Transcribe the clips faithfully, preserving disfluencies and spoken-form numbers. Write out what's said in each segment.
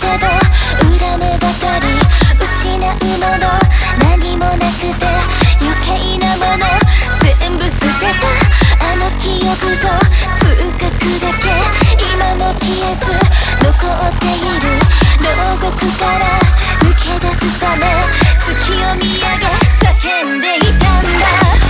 程度恨むばかり失うもの何もなくて余計なもの全部捨てたあの記憶と痛覚だけ今も消えず残っている牢獄から抜け出すため月を見上げ叫んでいたんだ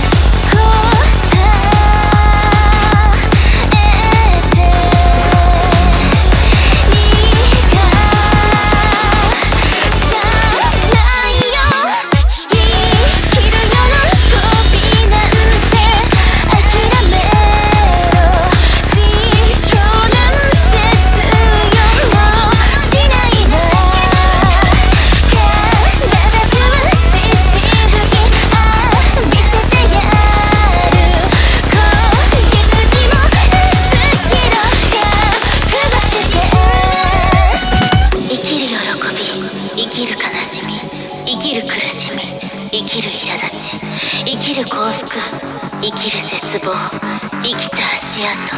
生きる苦しみ生きる苛立ち生きる幸福生きる絶望生きた足跡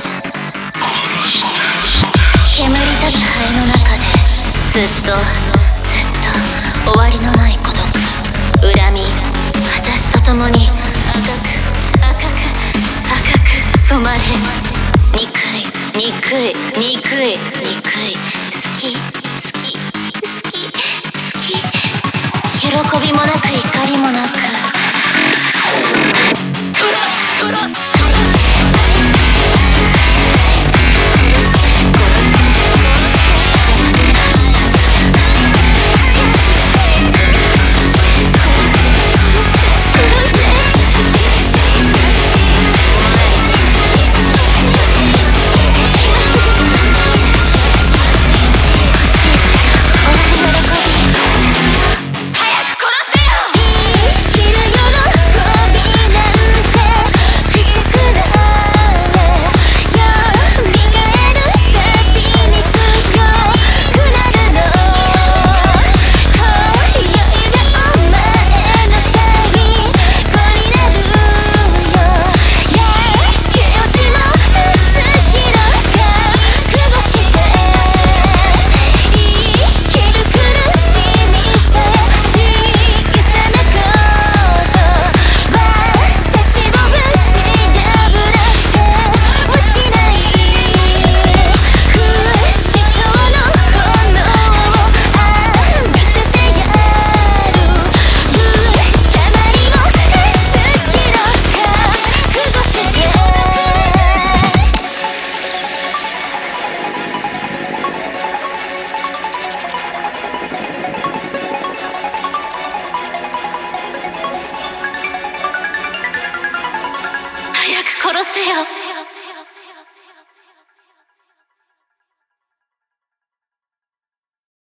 煙立つ灰の中でずっとずっと終わりのない孤独恨み私と共に赤く赤く赤く染まれ憎い憎い憎い憎い好き好き好き好き喜びもなく怒りもなくクロスクロス